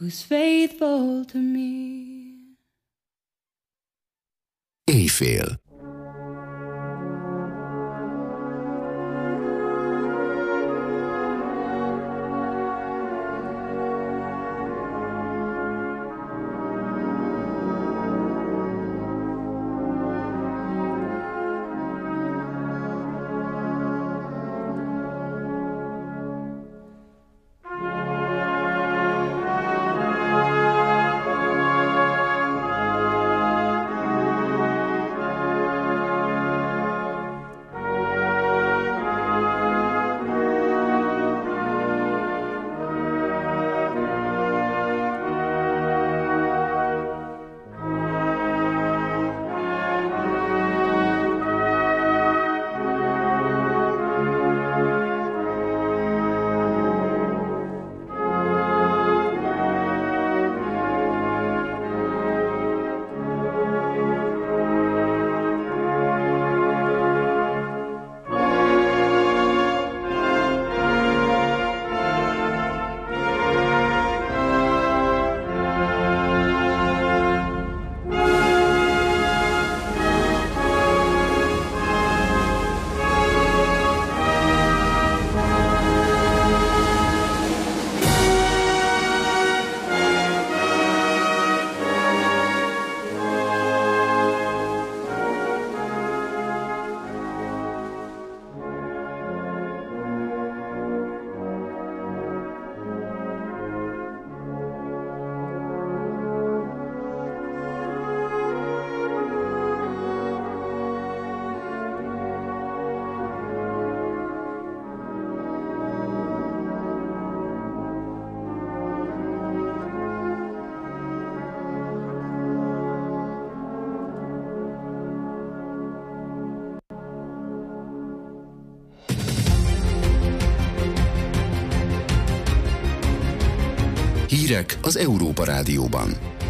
who's faithful to me. Éjfél. Hírek az Európa Rádióban.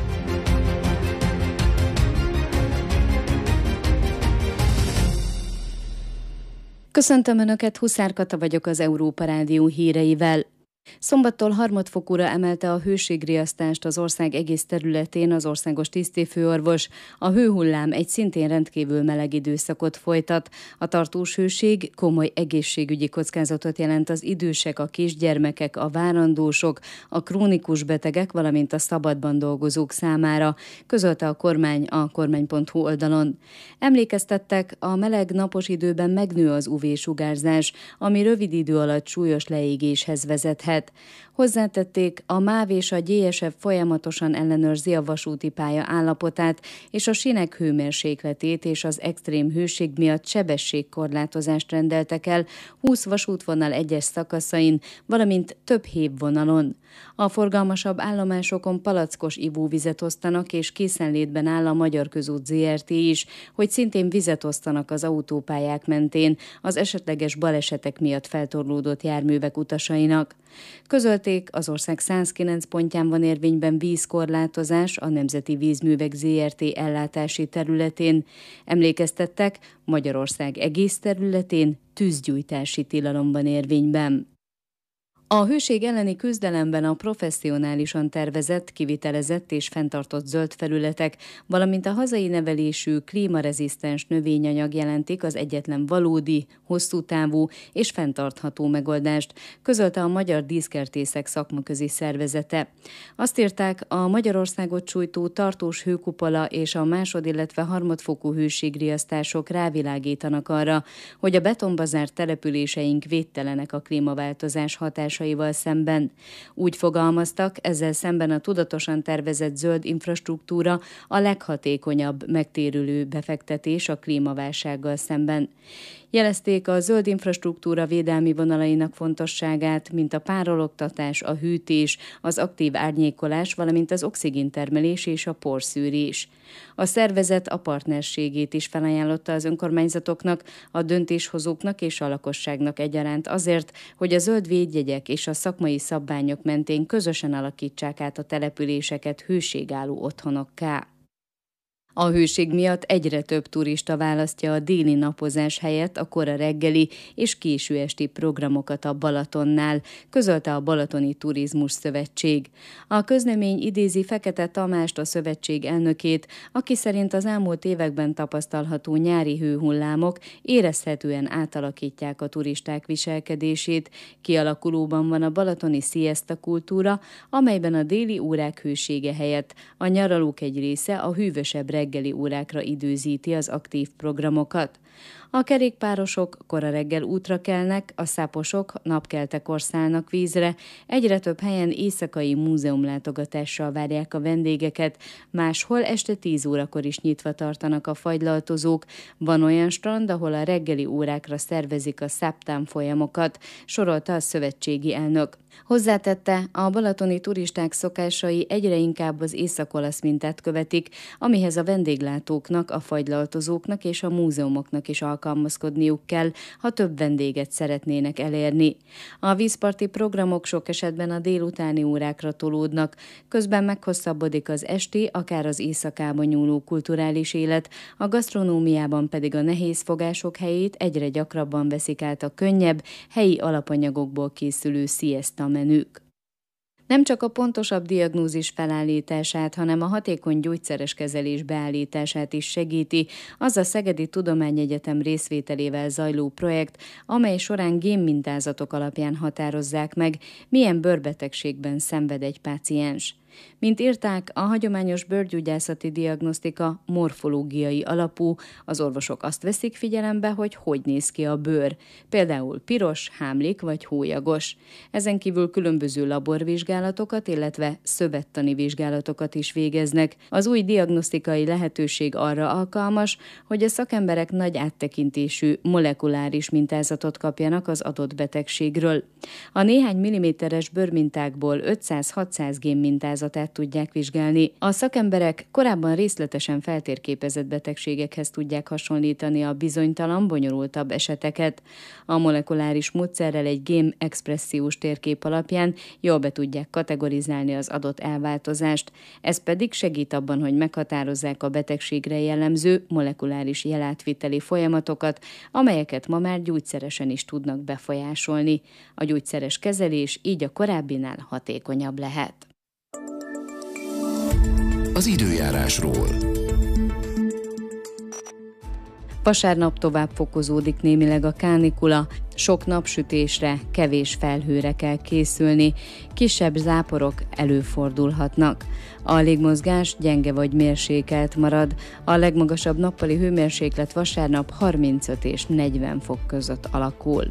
Köszöntöm Önöket, Huszár Kata vagyok az Európa Rádió híreivel. Szombattól harmadfokúra emelte a hőségriasztást az ország egész területén az országos tisztifőorvos. A hőhullám egy szintén rendkívül meleg időszakot folytat. A tartós hőség komoly egészségügyi kockázatot jelent az idősek, a kisgyermekek, a várandósok, a krónikus betegek, valamint a szabadban dolgozók számára, közölte a kormány a kormány.hu oldalon. Emlékeztettek, a meleg napos időben megnő az UV-sugárzás, ami rövid idő alatt súlyos leégéshez vezethet. Hozzátették, a MÁV és a GSF folyamatosan ellenőrzi a vasúti pálya állapotát és a sínek hőmérsékletét, és az extrém hőség miatt sebességkorlátozást rendeltek el 20 vasútvonal egyes szakaszain, valamint több hévvonalon. A forgalmasabb állomásokon palackos ivóvizet osztanak, és készenlétben áll a Magyar Közút Zrt. Is, hogy szintén vizet osztanak az autópályák mentén az esetleges balesetek miatt feltorlódott járművek utasainak. Közölték, az ország 109 pontján van érvényben vízkorlátozás a Nemzeti Vízművek Zrt. Ellátási területén. Emlékeztettek, Magyarország egész területén tűzgyújtási tilalom van érvényben. A hőség elleni küzdelemben a professzionálisan tervezett, kivitelezett és fenntartott zöld felületek, valamint a hazai nevelésű klímarezisztens növényanyag jelentik az egyetlen valódi, hosszútávú és fenntartható megoldást, közölte a Magyar Díszkertészek szakmaközi szervezete. Azt írták, a Magyarországot sújtó tartós hőkupola és a másod, illetve harmadfokú hőségriasztások rávilágítanak arra, hogy a betonba zárt településeink védtelenek a klímaváltozás hatásaival szemben. Úgy fogalmaztak, ezzel szemben a tudatosan tervezett zöld infrastruktúra a leghatékonyabb megtérülő befektetés a klímaválsággal szemben. Jelezték a zöld infrastruktúra védelmi vonalainak fontosságát, mint a párologtatás, a hűtés, az aktív árnyékolás, valamint az oxigéntermelés és a porszűrés. A szervezet a partnerségét is felajánlotta az önkormányzatoknak, a döntéshozóknak és a lakosságnak egyaránt azért, hogy a zöld védjegyek és a szakmai szabványok mentén közösen alakítsák át a településeket hőségálló otthonokká. A hőség miatt egyre több turista választja a déli napozás helyett a kora reggeli és késő esti programokat a Balatonnál, közölte a Balatoni Turizmus Szövetség. A közlemény idézi Fekete Tamást, a szövetség elnökét, aki szerint az elmúlt években tapasztalható nyári hőhullámok érezhetően átalakítják a turisták viselkedését. Kialakulóban van a balatoni siesta kultúra, amelyben a déli órák hősége helyett a nyaralók egy része a hűvösebb reggeli órákra időzíti az aktív programokat. A kerékpárosok kora reggel útra kelnek, a száposok napkeltekor szállnak vízre, egyre több helyen éjszakai múzeumlátogatással várják a vendégeket, máshol este 10 órakor is nyitva tartanak a fagylaltozók. Van olyan strand, ahol a reggeli órákra szervezik a száptán folyamokat, sorolta a szövetségi elnök. Hozzátette, a balatoni turisták szokásai egyre inkább az észak-olasz mintát követik, amihez a vendéglátóknak, a fagylaltozóknak és a múzeumoknak is alkalmazkodniuk kell, ha több vendéget szeretnének elérni. A vízparti programok sok esetben a délutáni órákra tolódnak, közben meghosszabbodik az esti, akár az éjszakába nyúló kulturális élet, a gasztronómiában pedig a nehéz fogások helyét egyre gyakrabban veszik át a könnyebb, helyi alapanyagokból készülő siesta menük. Nem csak a pontosabb diagnózis felállítását, hanem a hatékony gyógyszeres kezelés beállítását is segíti az a Szegedi Tudományegyetem részvételével zajló projekt, amely során génmintázatok alapján határozzák meg, milyen bőrbetegségben szenved egy páciens. Mint írták, a hagyományos bőrgyógyászati diagnosztika morfológiai alapú, az orvosok azt veszik figyelembe, hogy néz ki a bőr, például piros, hámlik vagy hólyagos. Ezen kívül különböző laborvizsgálatokat, illetve szövettani vizsgálatokat is végeznek. Az új diagnosztikai lehetőség arra alkalmas, hogy a szakemberek nagy áttekintésű molekuláris mintázatot kapjanak az adott betegségről. A néhány milliméteres bőrmintákból 500-600 génmintázatát tudják vizsgálni. A szakemberek korábban részletesen feltérképezett betegségekhez tudják hasonlítani a bizonytalan, bonyolultabb eseteket. A molekuláris módszerrel egy gén-expressziós térkép alapján jól be tudják kategorizálni az adott elváltozást. Ez pedig segít abban, hogy meghatározzák a betegségre jellemző molekuláris jelátviteli folyamatokat, amelyeket ma már gyógyszeresen is tudnak befolyásolni. A gyógyszeres kezelés így a korábbinál hatékonyabb lehet. Az időjárásról. Vasárnap tovább fokozódik némileg a kánikula, sok napsütésre, kevés felhőre kell készülni, kisebb záporok előfordulhatnak. A légmozgás gyenge vagy mérsékelt marad, a legmagasabb nappali hőmérséklet vasárnap 35 és 40 fok között alakul.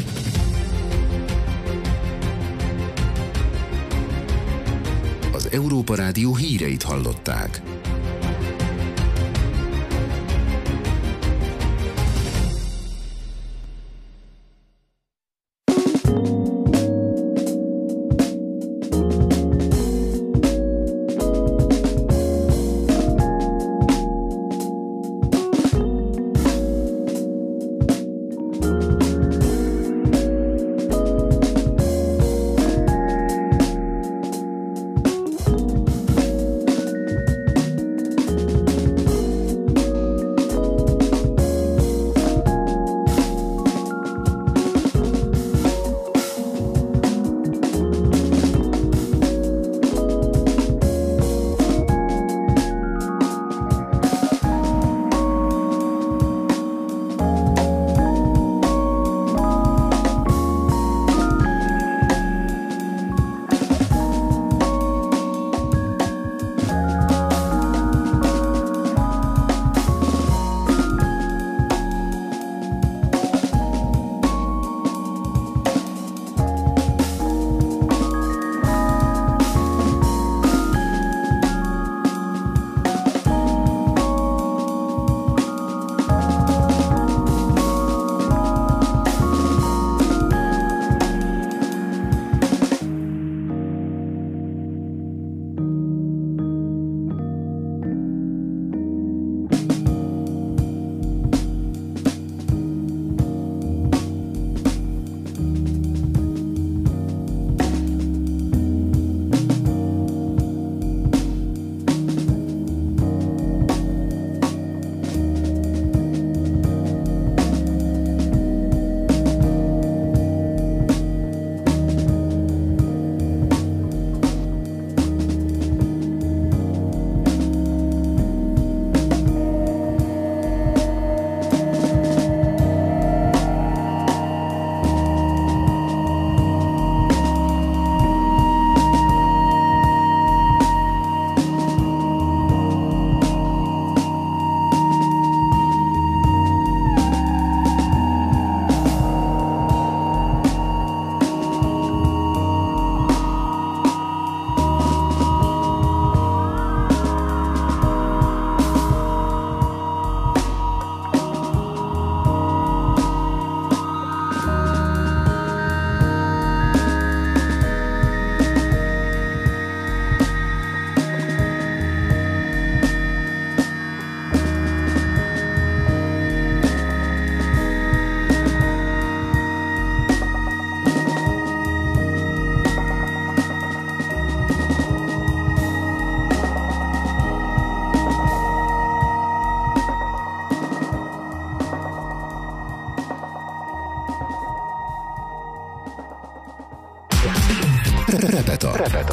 Az Európa Rádió híreit hallották.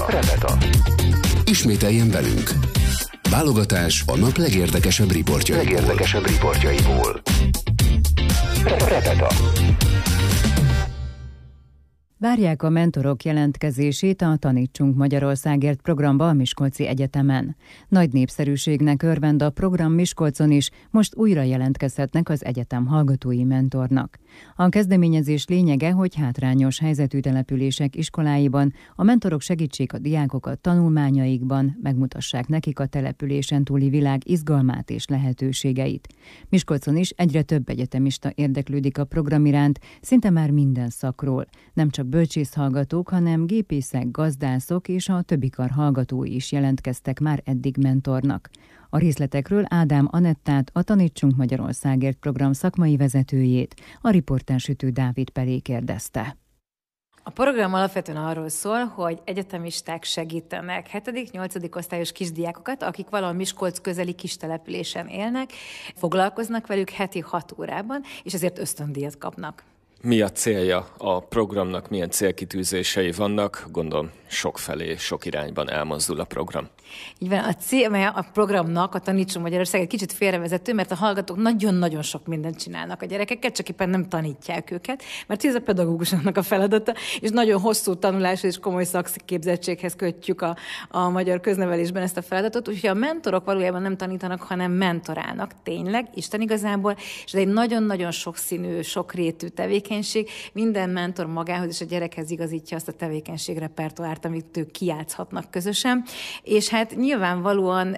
Repeta. Ismételjen velünk. Válogatás a nap legérdekesebb riportjaiból. Repeta. Várják a mentorok jelentkezését a Tanítsunk Magyarországért programba a Miskolci Egyetemen. Nagy népszerűségnek örvend a program Miskolcon is, most újra jelentkezhetnek az egyetem hallgatói mentornak. A kezdeményezés lényege, hogy hátrányos helyzetű települések iskoláiban a mentorok segítsék a diákokat tanulmányaikban, megmutassák nekik a településen túli világ izgalmát és lehetőségeit. Miskolcon is egyre több egyetemista érdeklődik a program iránt, szinte már minden szakról, nem csak bölcsészhallgatók, hanem gépészek, gazdászok és a többi kar hallgatói is jelentkeztek már eddig mentornak. A részletekről Ádám Anettát, a Tanítsunk Magyarországért program szakmai vezetőjét, a riportársütő Dávid Pelé kérdezte. A program alapvetően arról szól, hogy egyetemisták segítenek 7.-8. osztályos kisdiákokat, akik valahol Miskolc közeli kis településen élnek, foglalkoznak velük heti 6 órában, és ezért ösztöndíjat kapnak. Mi a célja a programnak, milyen célkitűzései vannak? Gondolom sokfelé, sok irányban elmozdul a program. Így van, a célja a programnak, a Tanítsunk Magyarországért kicsit félrevezető, mert a hallgatók nagyon-nagyon sok mindent csinálnak a gyerekeket, csak éppen nem tanítják őket, mert ez a pedagógusoknak a feladata, és nagyon hosszú tanuláshoz és komoly szakképzettséghez kötjük a magyar köznevelésben ezt a feladatot, úgyhogy a mentorok valójában nem tanítanak, hanem mentorálnak, tényleg, Isten igazából, és ez egy nagyon-nagyon sokszínű, sokrétű tevékenység. Minden mentor magához és a gyerekhez igazítja azt a tevékenység repertoárt, amit ők kijátszhatnak közösen, és hát nyilvánvalóan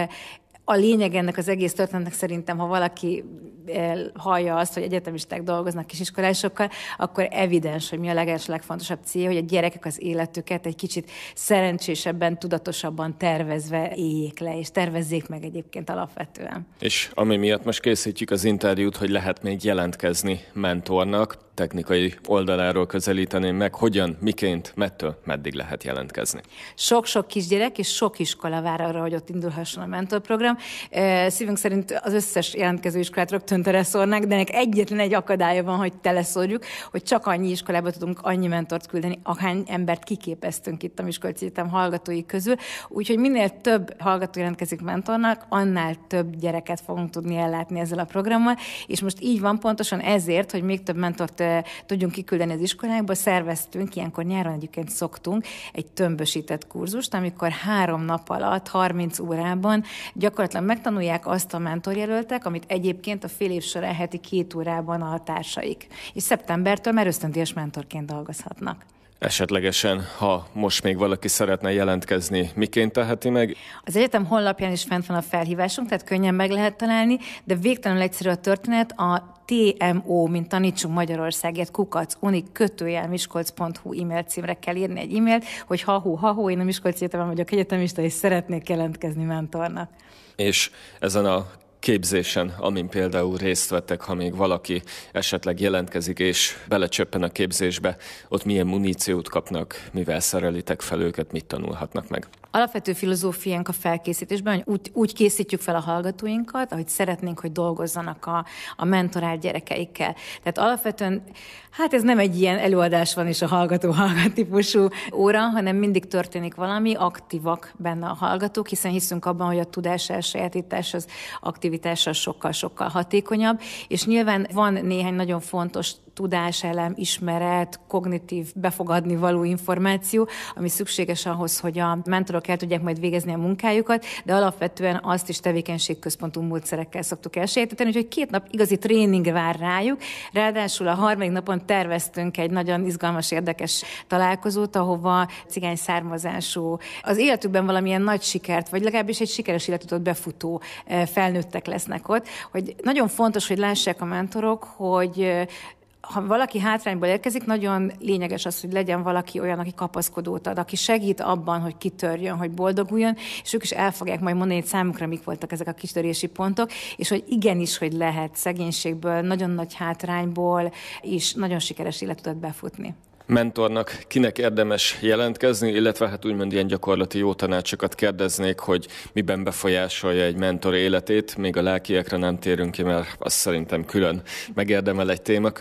a lényeg ennek az egész történetnek szerintem, ha valaki hallja azt, hogy egyetemisták dolgoznak kisiskolásokkal, akkor evidens, hogy mi a legfontosabb célja, hogy a gyerekek az életüket egy kicsit szerencsésebben, tudatosabban tervezve éljék le, és tervezzék meg egyébként alapvetően. És ami miatt most készítjük az interjút, hogy lehet még jelentkezni mentornak, technikai oldaláról közelíteném meg, hogyan, miként, mettől, meddig lehet jelentkezni. Sok-sok kisgyerek és sok iskola vár arra, hogy ott indulhasson a mentorprogram. Szívünk szerint az összes jelentkező iskolát rögtön teleszórnánk, de ennek egyetlen egy akadálya van, hogy teleszórjuk, hogy csak annyi iskolába tudunk annyi mentort küldeni, ahány embert kiképeztünk itt a Miskolci Egyetem hallgatói közül. Úgyhogy minél több hallgató jelentkezik mentornak, annál több gyereket fogunk tudni ellátni ezzel a programmal, és most így van pontosan ezért, hogy még több mentort tudjunk kiküldeni az iskolákba, szerveztünk, ilyenkor nyáron egyébként szoktunk egy tömbösített kurzust, amikor 3 nap alatt, 30 órában gyakorlatilag megtanulják azt a mentorjelöltek, amit egyébként a fél év során heti 2 órában a társaik. És szeptembertől már ösztöndíjas mentorként dolgozhatnak. Esetlegesen, ha most még valaki szeretne jelentkezni, miként teheti meg? Az egyetem honlapján is fent van a felhívásunk, tehát könnyen meg lehet találni, de végtelenül egyszerű a történet. A TMO, mint Tanítsunk Magyarországért, @uni_miskolc.hu e-mail címre kell írni egy e-mailt, hogy ha-hó, én a Miskolci Egyetemen vagyok egyetemista, és szeretnék jelentkezni mentornak. És ezen a képzésen, amin például részt vettek, ha még valaki esetleg jelentkezik és belecsöppen a képzésbe, ott milyen muníciót kapnak, mivel szerelitek fel őket, mit tanulhatnak meg? Alapvető filozófiánk a felkészítésben, hogy úgy készítjük fel a hallgatóinkat, ahogy szeretnénk, hogy dolgozzanak a mentorált gyerekeikkel. Tehát alapvetően, ez nem egy ilyen előadás van és a hallgató típusú óra, hanem mindig történik valami, aktívak benne a hallgatók, hiszen hiszünk abban, hogy a tudás elsajátítás az aktivitással sokkal-sokkal hatékonyabb, és nyilván van néhány nagyon fontos tudáselem, ismeret, kognitív, befogadni való információ, ami szükséges ahhoz, hogy a mentorok el tudják majd végezni a munkájukat, de alapvetően azt is tevékenységközpontú módszerekkel szoktuk elsajátítani, úgyhogy 2 nap igazi tréning vár rájuk. Ráadásul a 3. napon terveztünk egy nagyon izgalmas, érdekes találkozót, ahova cigány származású, az életükben valamilyen nagy sikert, vagy legalábbis egy sikeres életutat befutó felnőttek lesznek ott, hogy nagyon fontos, hogy lássák a mentorok, hogy ha valaki hátrányból érkezik, nagyon lényeges az, hogy legyen valaki olyan, aki kapaszkodót ad, aki segít abban, hogy kitörjön, hogy boldoguljon, és ők is el fogják majd mondani, hogy számukra mik voltak ezek a kitörési pontok, és hogy igenis, hogy lehet szegénységből, nagyon nagy hátrányból is nagyon sikeres életutat befutni. Mentornak kinek érdemes jelentkezni, illetve úgymond ilyen gyakorlati jó tanácsokat kérdeznék, hogy miben befolyásolja egy mentor életét, még a lelkiekre nem térünk ki, mert azt szerintem külön megérdemel egy témakört.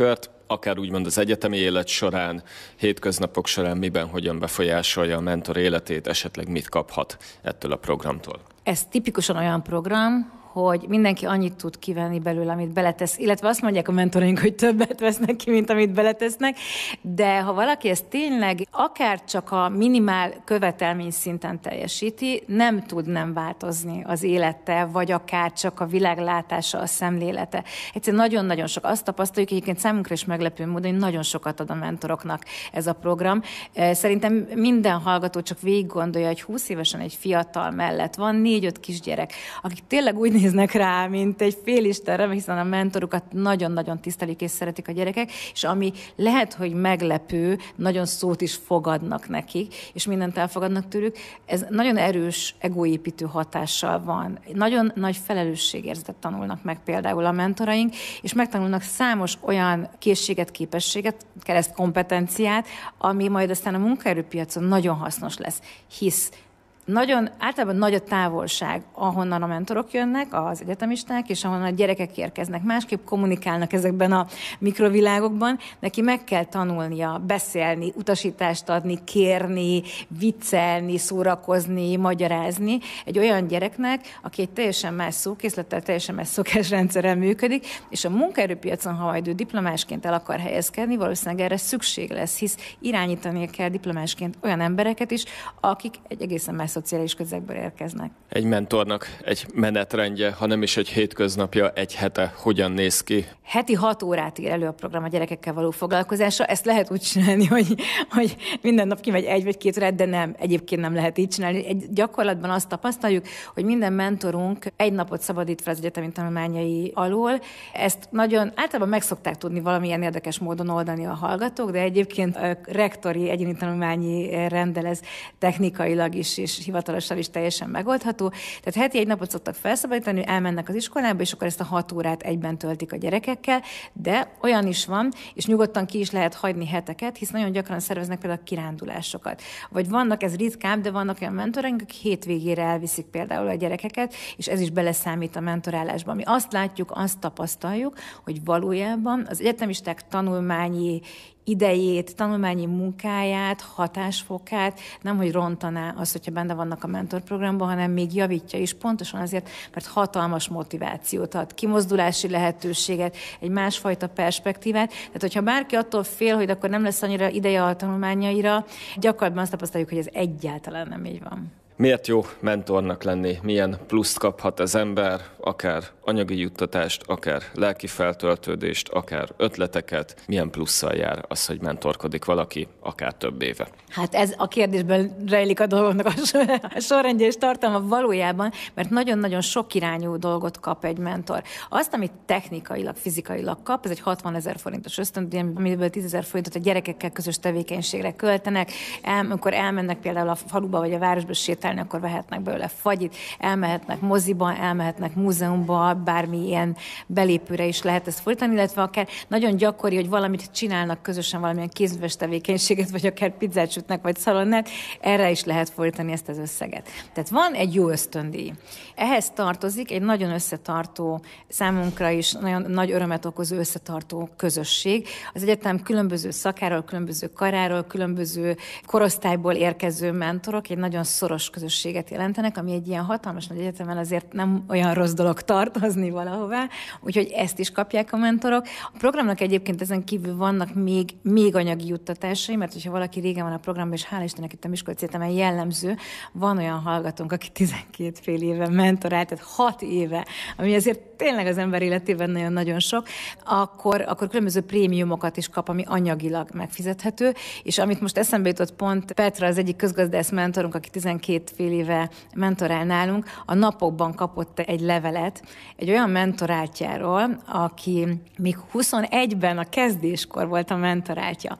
akár úgymond az egyetemi élet során, hétköznapok során miben, hogyan befolyásolja a mentor életét, esetleg mit kaphat ettől a programtól? Ez tipikusan olyan program, hogy mindenki annyit tud kivenni belőle, amit beletesz, illetve azt mondják a mentoraink, hogy többet vesznek ki, mint amit beletesznek, de ha valaki ezt tényleg akár csak a minimál követelmény szinten teljesíti, nem tud nem változni az élete, vagy akár csak a világlátása, a szemlélete. Egyszerűen nagyon-nagyon sok. Azt tapasztaljuk, egyébként számunkra is meglepő módon, hogy nagyon sokat ad a mentoroknak ez a program. Szerintem minden hallgató csak végig gondolja, hogy 20 évesen egy fiatal mellett van 4-5 kisgyerek, akik tényleg úgy néznek rá, mint egy félistenre, hiszen a mentorukat nagyon-nagyon tisztelik és szeretik a gyerekek, és ami lehet, hogy meglepő, nagyon szót is fogadnak nekik, és mindent elfogadnak tőlük, ez nagyon erős egóépítő hatással van. Nagyon nagy felelősségérzetet tanulnak meg például a mentoraink, és megtanulnak számos olyan készséget, képességet, keresztkompetenciát, ami majd aztán a munkaerőpiacon nagyon hasznos lesz, hisz általában nagy a távolság, ahonnan a mentorok jönnek, az egyetemisták, és ahonnan a gyerekek érkeznek. Másképp kommunikálnak ezekben a mikrovilágokban. Neki meg kell tanulnia beszélni, utasítást adni, kérni, viccelni, szórakozni, magyarázni egy olyan gyereknek, aki egy teljesen más szókészlettel, teljesen más szokásrendszerrel működik, és a munkaerőpiacon, ha majd ő diplomásként el akar helyezkedni, valószínűleg erre szükség lesz, hisz irányítania kell diplomásként olyan embereket is, akik egy egészen más szociális közegből érkeznek. Egy mentornak egy menetrendje, ha nem is egy hétköznapja, egy hete hogyan néz ki? Heti 6 órát ír elő a program a gyerekekkel való foglalkozásra. Ezt lehet úgy csinálni, hogy minden nap kimegy 1 vagy 2 órát, de nem, egyébként nem lehet így csinálni. Gyakorlatban azt tapasztaljuk, hogy minden mentorunk 1 napot szabadít fel az egyetemi tanulmányai alól. Ezt nagyon általában meg szokták tudni valamilyen érdekes módon oldani a hallgatók, de egyébként a rektori egyéni tanulmányi rendelez technikailag is, és hivatalosan is teljesen megoldható. Tehát heti 1 napot szoktak felszabadítani, elmennek az iskolába, és akkor ezt a 6 órát egyben töltik a gyerekekkel, de olyan is van, és nyugodtan ki is lehet hagyni heteket, hisz nagyon gyakran szerveznek például kirándulásokat. Vagy vannak, ez ritkább, de vannak olyan mentoraink, akik hétvégére elviszik például a gyerekeket, és ez is beleszámít a mentorálásba. Mi azt látjuk, azt tapasztaljuk, hogy valójában az egyetemisták tanulmányi idejét, tanulmányi munkáját, hatásfokát nem, hogy rontaná az, hogyha benne vannak a mentorprogramban, hanem még javítja is, pontosan azért, mert hatalmas motivációt ad, kimozdulási lehetőséget, egy másfajta perspektívát. Tehát, hogyha bárki attól fél, hogy akkor nem lesz annyira ideje a tanulmányaira, gyakorlatban azt tapasztaljuk, hogy ez egyáltalán nem így van. Miért jó mentornak lenni? Milyen pluszt kaphat az ember, akár anyagi juttatást, akár lelki feltöltődést, akár ötleteket? Milyen plusszal jár az, hogy mentorkodik valaki, akár több éve? Hát ez a kérdésben rejlik a dolgoknak a sorrendje és tartalma valójában, mert nagyon-nagyon sok irányú dolgot kap egy mentor. Azt, amit technikailag, fizikailag kap, ez egy 60 000 forintos ösztöndíj, amiből 10 000 forintot a gyerekekkel közös tevékenységre költenek. Amikor elmennek például a faluba vagy a városba sétálni, akkor vehetnek belőle fagyit, elmehetnek moziba, elmehetnek múzeumba, bármilyen belépőre is lehet ezt fordítani, illetve akár nagyon gyakori, hogy valamit csinálnak közösen, valamilyen kézműves tevékenységet, vagy akár pizzát sütnek, vagy szalonnát, erre is lehet fordítani ezt az összeget. Tehát van egy jó ösztöndíj. Ehhez tartozik egy nagyon összetartó, számunkra is nagyon nagy örömet okozó összetartó közösség. Az egyetem különböző szakáról, különböző karáról, különböző korosztályból érkező mentorok egy nagyon szoros közösséget jelentenek, ami egy ilyen hatalmas nagy egyetemen azért nem olyan rossz dolog tartozni valahová, úgyhogy ezt is kapják a mentorok. A programnak egyébként ezen kívül vannak még anyagi juttatásai, mert hogyha valaki régen van a programban, és hál' Istennek itt a Miskolci Egyetemen jellemző, van olyan hallgatónk, aki 12 fél éve mentorált, tehát 6 éve, ami azért tényleg az ember életében nagyon-nagyon sok, akkor különböző prémiumokat is kap, ami anyagilag megfizethető, és amit most eszembe jutott pont Petra, az egyik közgazdász mentorunk, aki 12 fél éve mentorál nálunk, a napokban kapott egy levelet egy olyan mentoráltjáról, aki még 21-ben a kezdéskor volt a mentoráltja.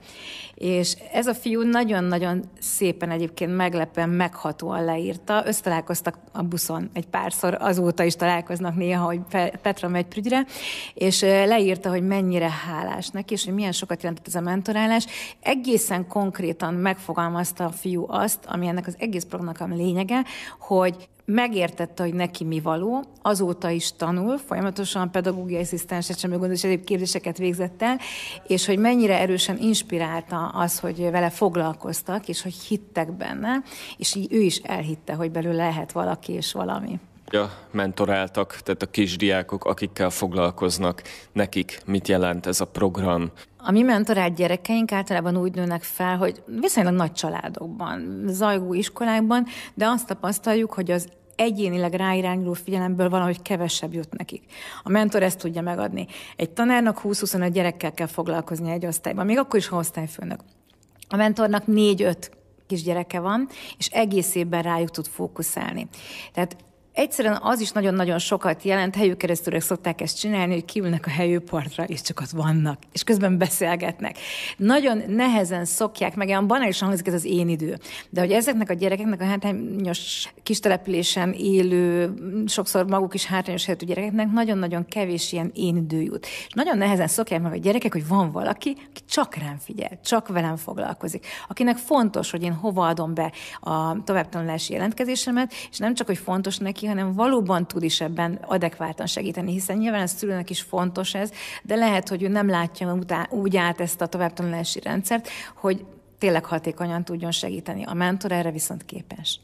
És ez a fiú nagyon-nagyon szépen egyébként meglepően, meghatóan leírta. Összetalálkoztak a buszon egy párszor, azóta is találkoznak néha, hogy Petra megy Prügyre, és leírta, hogy mennyire hálás neki, és hogy milyen sokat jelentett ez a mentorálás. Egészen konkrétan megfogalmazta a fiú azt, ami ennek az egész programnak a lényege, hogy megértette, hogy neki mi való, azóta is tanul, folyamatosan pedagógiai asszisztens, és egyéb képzéseket végzett el, és hogy mennyire erősen inspirálta az, hogy vele foglalkoztak, és hogy hittek benne, és így ő is elhitte, hogy belőle lehet valaki és valami. Mentoráltak, tehát a kisdiákok, akikkel foglalkoznak, nekik mit jelent ez a program? A mi mentorált gyerekeink általában úgy nőnek fel, hogy viszonylag nagy családokban, zajgó iskolákban, de azt tapasztaljuk, hogy az egyénileg ráirányuló figyelemből valahogy kevesebb jut nekik. A mentor ezt tudja megadni. Egy tanárnak 20-25 gyerekkel kell foglalkozni egy osztályban, még akkor is, ha osztályfőnök. A mentornak 4-5 kisgyereke van, és egész évben rájuk tud fókuszálni. Tehát egyszerűen az is nagyon-nagyon sokat jelent, helyük keresztül szokták ezt csinálni, hogy kiülnek a helyőpartra, és csak ott vannak, és közben beszélgetnek. Nagyon nehezen szokják, meg olyan banálisan hangzik ez az én idő. De hogy ezeknek a gyerekeknek, a hátrányos kistelepülésen élő, sokszor maguk is hátrányos helyzetű gyerekeknek nagyon-nagyon kevés ilyen én idő jut. És nagyon nehezen szokják meg a gyerekek, hogy van valaki, aki csak rám figyel, csak velem foglalkozik, akinek fontos, hogy én hova adom be a továbbtanulási jelentkezésemet, és nem csak, hogy fontos neki, hanem valóban tud is ebben adekvátan segíteni, hiszen nyilván a szülőnek is fontos ez, de lehet, hogy ő nem látja úgy át ezt a továbbtanulási rendszert, hogy tényleg hatékonyan tudjon segíteni. A mentor erre viszont képes.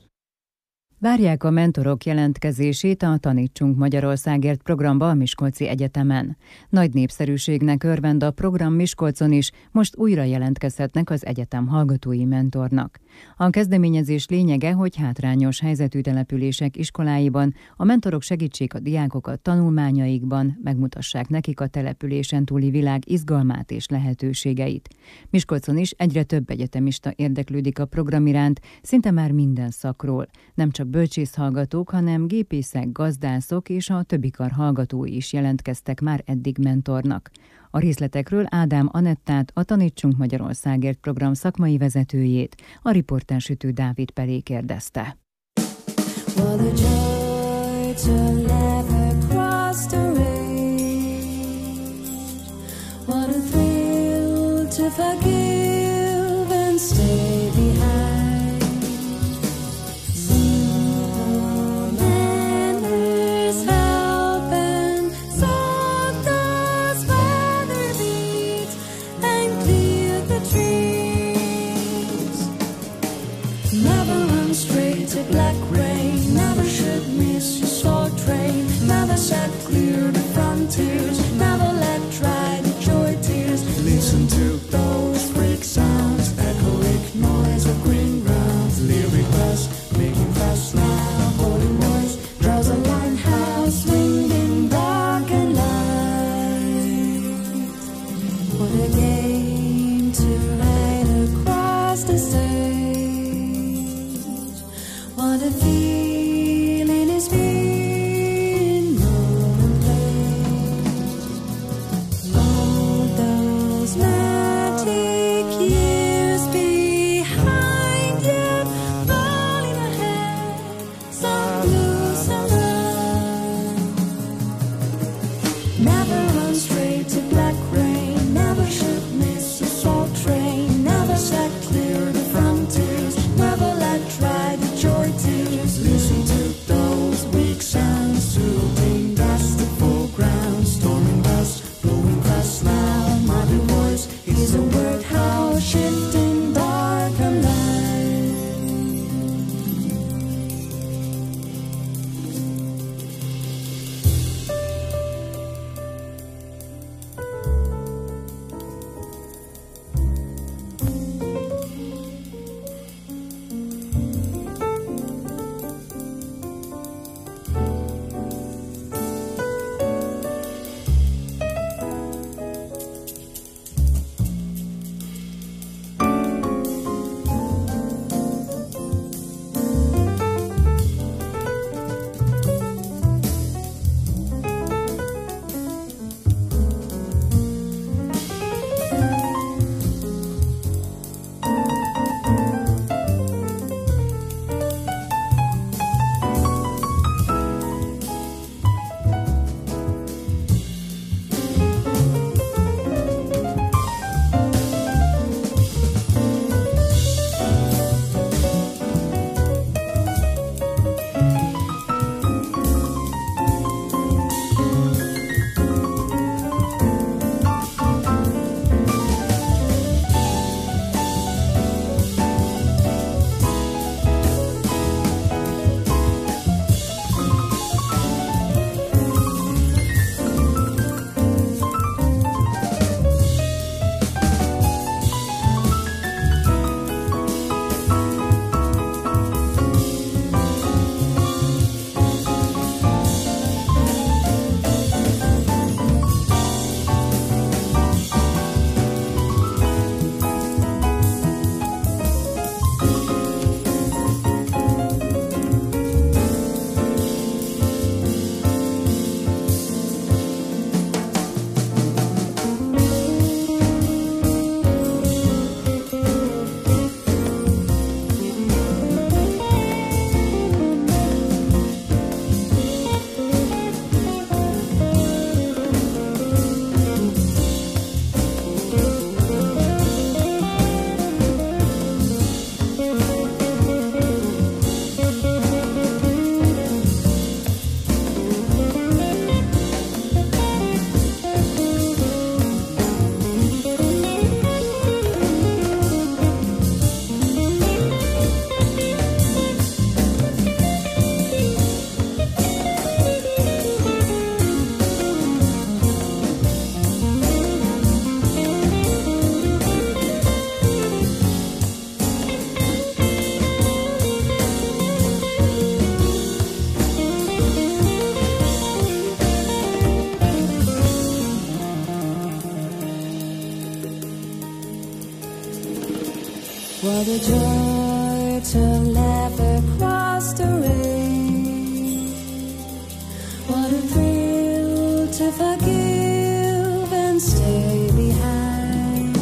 Várják a mentorok jelentkezését a Tanítsunk Magyarországért programba a Miskolci Egyetemen. Nagy népszerűségnek örvend a program Miskolcon is, most újra jelentkezhetnek az egyetem hallgatói mentornak. A kezdeményezés lényege, hogy hátrányos helyzetű települések iskoláiban a mentorok segítsék a diákokat tanulmányaikban, megmutassák nekik a településen túli világ izgalmát és lehetőségeit. Miskolcon is egyre több egyetemista érdeklődik a program iránt, szinte már minden szakról, nem csak bölcsészhallgatók, hanem gépészek, gazdászok és a többi kar hallgatói is jelentkeztek már eddig mentornak. A részletekről Ádám Anettát, a Tanítsunk Magyarországért program szakmai vezetőjét, a riportársütő Dávid Pelé kérdezte. Listen joy to laugh across the rain. What a thrill to forgive and stay behind.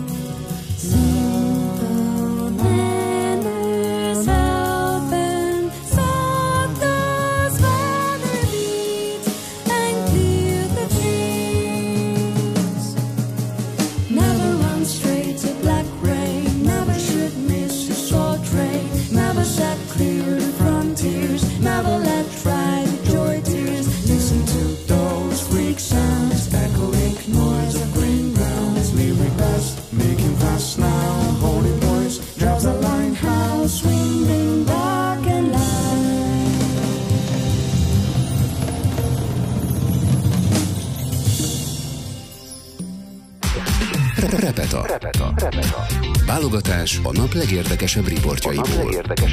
Simple manners help and soft those weather beats and clear the trees. Never run straight to black rain, never should miss a short train, never set clear the frontiers, never let dry the joy tears. Listen to those freak sounds, echoing noise of green grounds, leaving dust, making fast now. Holy boys drives the lighthouse, swinging dark and light. Repeta. Válogatás a nap legérdekesebb riportjaiból.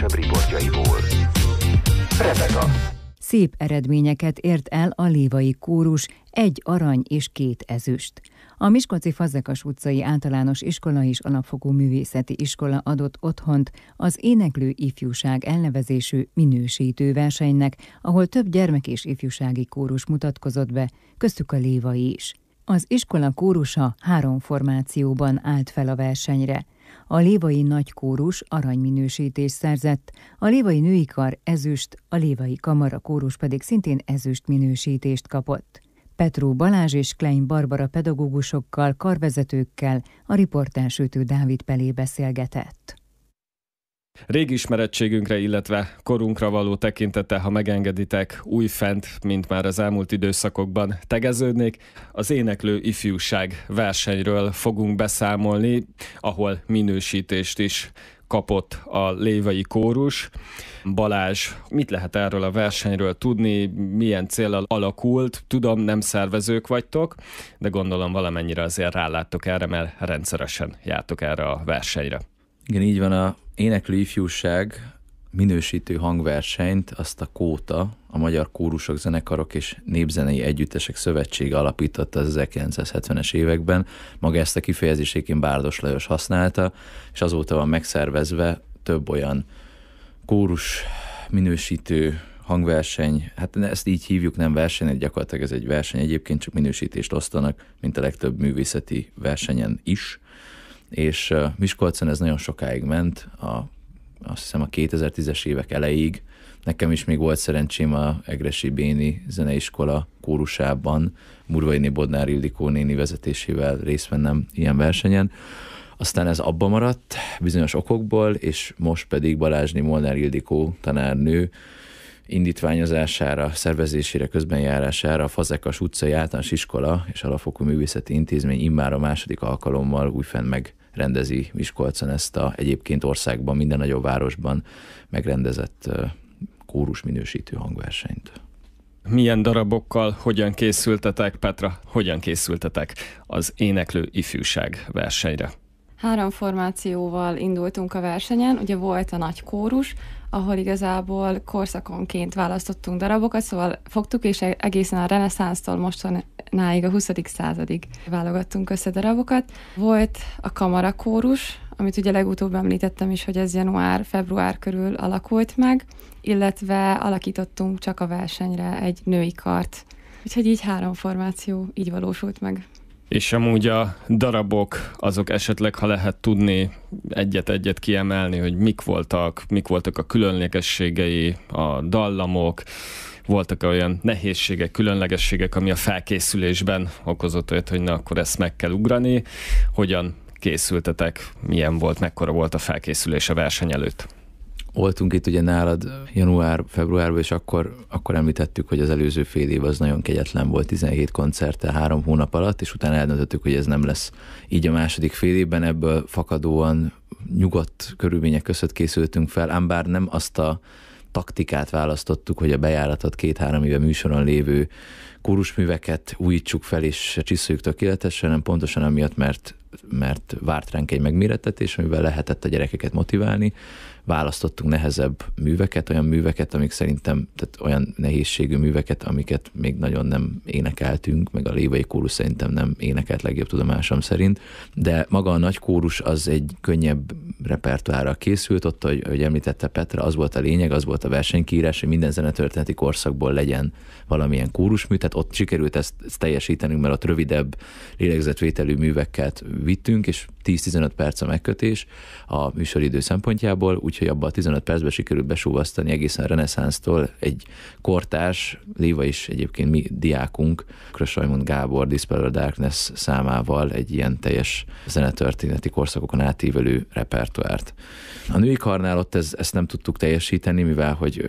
Repeta. Szép eredményeket ért el a lévai kórus, 1 arany és 2 ezüst. A Miskolci Fazekas utcai általános iskola és alapfokú művészeti iskola adott otthont az Éneklő Ifjúság elnevezésű minősítő versenynek, ahol több gyermek és ifjúsági kórus mutatkozott be, köztük a lévai is. Az iskola kórusa 3 formációban állt fel a versenyre. A lévai nagykórus aranyminősítést szerzett, a lévai női kar ezüst, a lévai kamara kórus pedig szintén ezüst minősítést kapott. Petró Balázs és Klein Barbara pedagógusokkal, karvezetőkkel a riportás Sütő Dávid Pelé beszélgetett. Régi ismerettségünkre, illetve korunkra való tekintettel, ha megengeditek, újfent, mint már az elmúlt időszakokban tegeződnék. Az Éneklő Ifjúság versenyről fogunk beszámolni, ahol minősítést is kapott a lévai kórus. Balázs, mit lehet erről a versenyről tudni, milyen céllal alakult? Tudom, nem szervezők vagytok, de gondolom valamennyire azért ráláttok erre, mert rendszeresen jártok erre a versenyre. Igen, így van, a Éneklő Ifjúság minősítő hangversenyt azt a Kóta, a Magyar Kórusok, Zenekarok és Népzenei Együttesek Szövetsége alapította az 1970-es években. Maga ezt a kifejezését Bárdos Lajos használta, és azóta van megszervezve több olyan kórus minősítő hangverseny, hát ezt így hívjuk, nem verseny, gyakorlatilag ez egy verseny, egyébként csak minősítést osztanak, mint a legtöbb művészeti versenyen is, és Miskolcon ez nagyon sokáig ment, azt hiszem a 2010-es évek elejéig. Nekem is még volt szerencsém a Egressy Béni Zeneiskola kórusában Murvainé Bodnár Ildikó néni vezetésével részt vennem ilyen versenyen. Aztán ez abba maradt bizonyos okokból, és most pedig Balázsné Molnár Ildikó tanárnő indítványozására, szervezésére, közbenjárására a Fazekas utcai általános iskola és alapfokú művészeti intézmény immár a 2. alkalommal újfent megrendezi Miskolcon ezt a egyébként országban, minden nagyobb városban megrendezett kórus minősítő hangversenyt. Milyen darabokkal, hogyan készültetek, Petra, hogyan készültetek az Éneklő Ifjúság versenyre? 3 formációval indultunk a versenyen, ugye volt a nagy kórus, ahol igazából korszakonként választottunk darabokat, szóval fogtuk, és egészen a reneszánsztól mostanáig a 20. századig válogattunk össze darabokat. Volt a kamarakórus, amit ugye legutóbb említettem is, hogy ez január-február körül alakult meg, illetve alakítottunk csak a versenyre egy női kart. Úgyhogy így 3 formáció így valósult meg. És amúgy a darabok, azok esetleg, ha lehet tudni, egyet-egyet kiemelni, hogy mik voltak a különlegességei, a dallamok, voltak olyan nehézségek, különlegességek, ami a felkészülésben okozott olyat, hogy na, akkor ezt meg kell ugrani. Hogyan készültetek, milyen volt, mekkora volt a felkészülés a verseny előtt? Voltunk itt ugye nálad január-februárban, és akkor említettük, hogy az előző fél év az nagyon kegyetlen volt, 17 koncerttel 3 hónap alatt, és utána eldöntöttük, hogy ez nem lesz így a második fél évben, ebből fakadóan nyugodt körülmények között készültünk fel, ám bár nem azt a taktikát választottuk, hogy a bejáratott 2-3 éve műsoron lévő kórusműveket újítsuk fel és csiszoljuk tökéletesen, hanem pontosan amiatt, mert várt ránk egy megmérettetés, amivel lehetett a gyerekeket motiválni. választottunk nehezebb műveket, olyan műveket, amik szerintem, tehát olyan nehézségű műveket, amiket még nagyon nem énekeltünk, meg a lévai kórus szerintem nem énekelt legjobb tudomásom szerint, de maga a nagy kórus az egy könnyebb repertoárral készült, ott, ahogy említette Petra, az volt a lényeg, az volt a versenykiírás, hogy minden zenetörténeti korszakból legyen valamilyen kórusmű, tehát ott sikerült ezt teljesítenünk, mert ott rövidebb lélegzetvételű műveket vittünk, és 10-15 perc a megkötés a műsoridő szempontjából, úgyhogy abban a 15 percben sikerült besúvasztani egészen reneszánsztól egy kortárs, léva is egyébként mi diákunk, Krös Raimond Gábor Dispel of Darkness számával egy ilyen teljes zenetörténeti korszakokon átívelő repertoárt. A női karnál ott ezt nem tudtuk teljesíteni, mivel hogy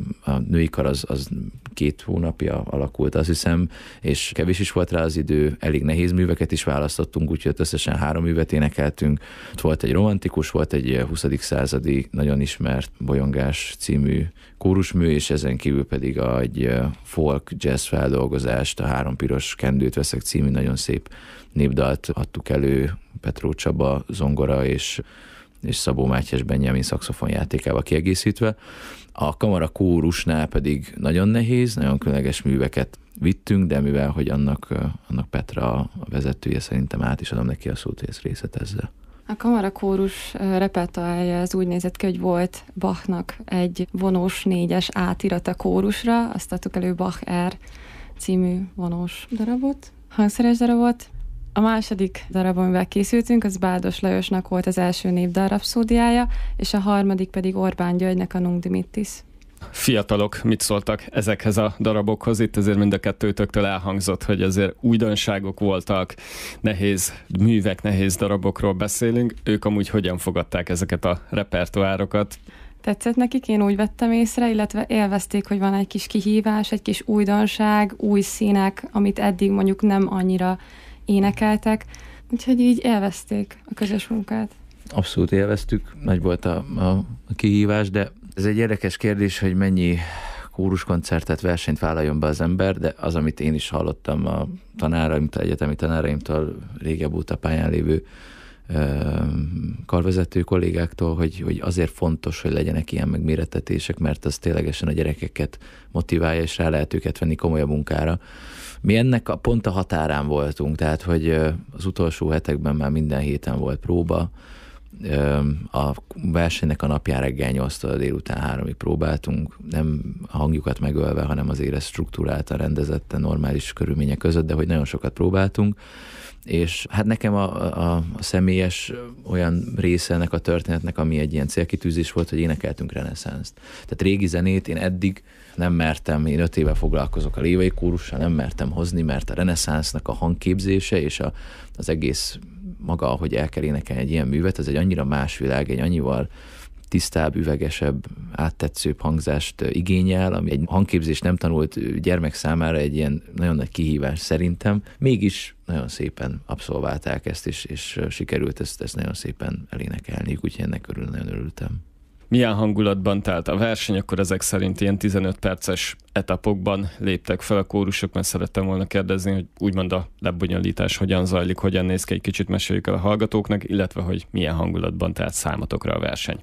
a női kar az 2 hónapja alakult, azt hiszem, és kevés is volt rá az idő, elég nehéz műveket is választottunk, úgyhogy összesen 3 művet énekeltünk. Ott volt egy romantikus, volt egy 20. századi nagyon ismert Bolyongás című kórusmű, és ezen kívül pedig egy folk jazz feldolgozást, a 3 piros kendőt veszek című nagyon szép népdalt adtuk elő Petró Csaba zongora és Szabó Mátyás Benjamin szaxofon játékával kiegészítve. A kamara kórusnál pedig nagyon nehéz, nagyon különleges műveket vittünk, de mivel, hogy annak Petra a vezetője, szerintem át is adom neki a szót, hogy ezt részletezze. A kamara kórus repertoárja az úgy nézett ki, hogy volt Bachnak egy vonós 4-es átirata kórusra, azt adtuk elő Bach R című vonós darabot, hangszeres darabot. A második darab, amivel készültünk, az Báldos Lajosnak volt az első népdal rapszódiája, és a harmadik pedig Orbán Györgynek a Nunc Dimittis. Fiatalok mit szóltak ezekhez a darabokhoz? Itt azért mind a kettőtöktől elhangzott, hogy azért újdonságok voltak, nehéz művek, nehéz darabokról beszélünk. Ők amúgy hogyan fogadták ezeket a repertoárokat? Tetszett nekik, én úgy vettem észre, illetve élvezték, hogy van egy kis kihívás, egy kis újdonság, új színek, amit eddig mondjuk nem annyira énekeltek, úgyhogy így élvezték a közös munkát. Abszolút élveztük, nagy volt a kihívás, de ez egy érdekes kérdés, hogy mennyi kóruskoncertet, versenyt vállaljon be az ember, de az, amit én is hallottam a tanáraimtól, egyetemi tanáraimtól, régebb óta pályán lévő karvezető kollégáktól, hogy azért fontos, hogy legyenek ilyen megmérettetések, mert az ténylegesen a gyerekeket motiválja, és rá lehet őket venni komolyabb munkára. Mi ennek pont a határán voltunk, tehát hogy az utolsó hetekben már minden héten volt próba, a versenynek a napján reggel 8-tól délután 3-ig próbáltunk, nem a hangjukat megölve, hanem azért ezt struktúráltan, rendezetten, normális körülmények között, de hogy nagyon sokat próbáltunk, és hát nekem a személyes olyan része ennek a történetnek, ami egy ilyen célkitűzés volt, hogy énekeltünk reneszánszt. Tehát régi zenét én eddig nem mertem, én 5 éve foglalkozok a lévai kórussal, nem mertem hozni, mert a reneszánsznak a hangképzése és az egész maga, ahogy el kell énekelni egy ilyen művet, ez egy annyira más világ, egy annyival tisztább, üvegesebb, áttetszőbb hangzást igényel, ami egy hangképzés nem tanult gyermek számára egy ilyen nagyon nagy kihívás szerintem. Mégis nagyon szépen abszolválták ezt, és sikerült ezt nagyon szépen elénekelniük, úgyhogy ennek nagyon örültem. Milyen hangulatban telt a verseny, akkor ezek szerint ilyen 15 perces etapokban léptek fel a kórusok, mert szerettem volna kérdezni, hogy úgymond a lebonyolítás hogyan zajlik, hogyan néz ki, egy kicsit meséljük el a hallgatóknak, illetve hogy milyen hangulatban telt számotokra a verseny.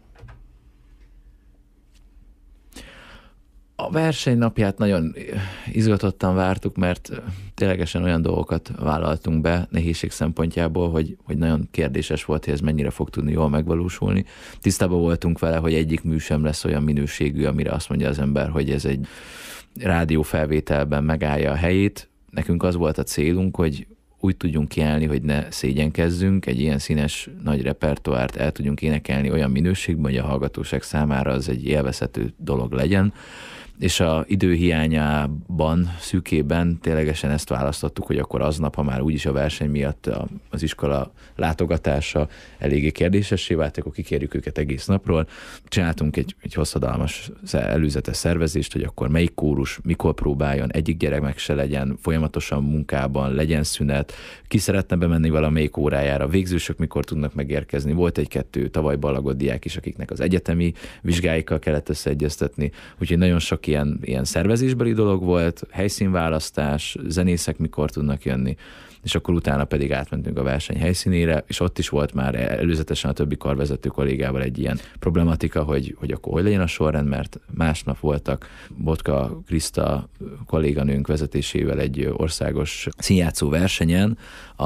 A verseny napját nagyon izgatottan vártuk, mert ténylegesen olyan dolgokat vállaltunk be nehézség szempontjából, hogy nagyon kérdéses volt, hogy ez mennyire fog tudni jól megvalósulni. Tisztában voltunk vele, hogy egyik mű sem lesz olyan minőségű, amire azt mondja az ember, hogy ez egy rádiófelvételben megállja a helyét. Nekünk az volt a célunk, hogy úgy tudjunk kiállni, hogy ne szégyenkezzünk, egy ilyen színes nagy repertoárt el tudjunk énekelni olyan minőségben, hogy a hallgatóság számára az egy élvezhető dolog legyen. És a idő hiányában, szűkében ténylegesen ezt választottuk, hogy akkor aznap, ha már úgyis a verseny miatt az iskola látogatása eléggé kérdésessé vált, akkor kikérjük őket egész napról. Csináltunk egy hosszadalmas előzetes szervezést, hogy akkor melyik kórus, mikor próbáljon, egyik gyerek meg se legyen, folyamatosan munkában, legyen szünet, tehát ki szeretne bemenni valamelyik órájára, végzősök mikor tudnak megérkezni. Volt egy-kettő tavaly ballagott diák is, akiknek az egyetemi vizsgáikkal kellett összeegyeztetni, úgyhogy nagyon sok ilyen szervezésbeli dolog volt, helyszínválasztás, zenészek mikor tudnak jönni, és akkor utána pedig átmentünk a verseny helyszínére, és ott is volt már előzetesen a többi karvezető kollégával egy ilyen problematika, hogy akkor hogy legyen a sorrend, mert másnap voltak Botka Kriszta kolléganőnk vezetésével egy országos színjátszó versenyen,